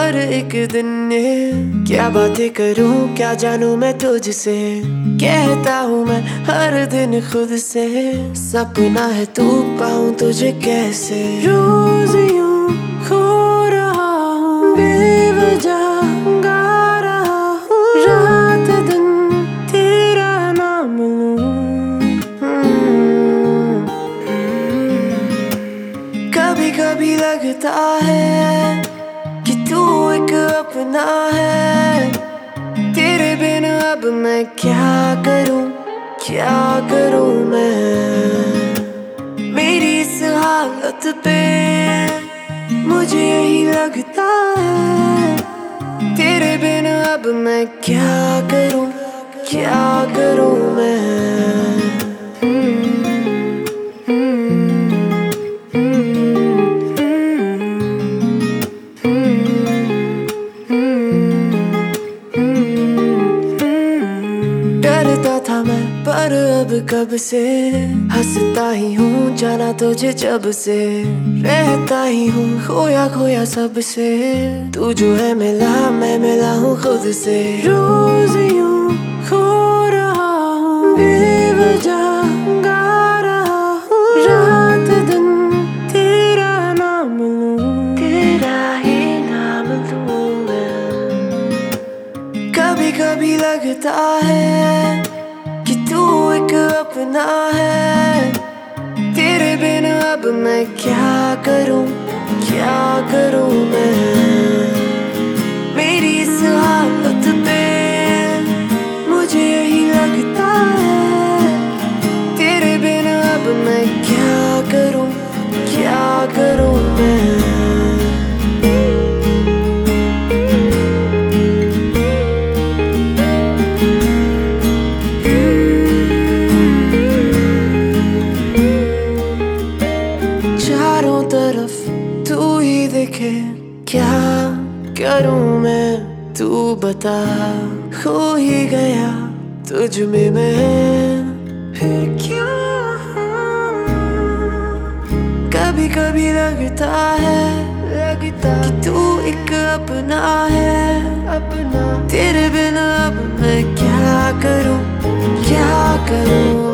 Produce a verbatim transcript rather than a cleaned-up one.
और एक दिन ये क्या बातें करूं, क्या जानूं मैं तुझसे। कहता हूँ मैं हर दिन खुद से, सपना है तू पाऊं तुझे कैसे। रोज यूं खो रहा हूँ, बेवजह गा रहा हूँ, रात दिन तेरा नाम लूं। कभी कभी लगता है कि तू एक अपना है, तेरे बिन अब मैं क्या करूं, क्या करूं मैं। मेरी इस हालत पे मुझे यही लगता है, तेरे बिन अब मैं क्या करूं, क्या करूं मैं। डरता था मैं पर अब कब से हंसता ही हूँ, जाना तुझे जब से। रहता ही हूँ खोया खोया सबसे, तू जो है मिला मैं मिला हूँ खुद से। रोज यूं खो रहा हूँ, बेवजह गा रहा हूँ, रात दिन तेरा नाम लूं, तेरा ही नाम लूं मैं। कभी कभी लगता है कि तू एक अपना है, तेरे बिन अब मैं क्या करूं, क्या करूं मैं। मेरी इस हालत पे मुझे यही लगता है, तेरे बिन अब मैं क्या करूं, क्या करूं मैं। चारों तरफ तू ही दिखे, क्या करूं मैं तू बता। खो ही गया तुझ में मैं, फिर क्या। कभी कभी लगता है लगता कि तू एक अपना है, अपना। तेरे बिना अब मैं क्या करूं, क्या करूं।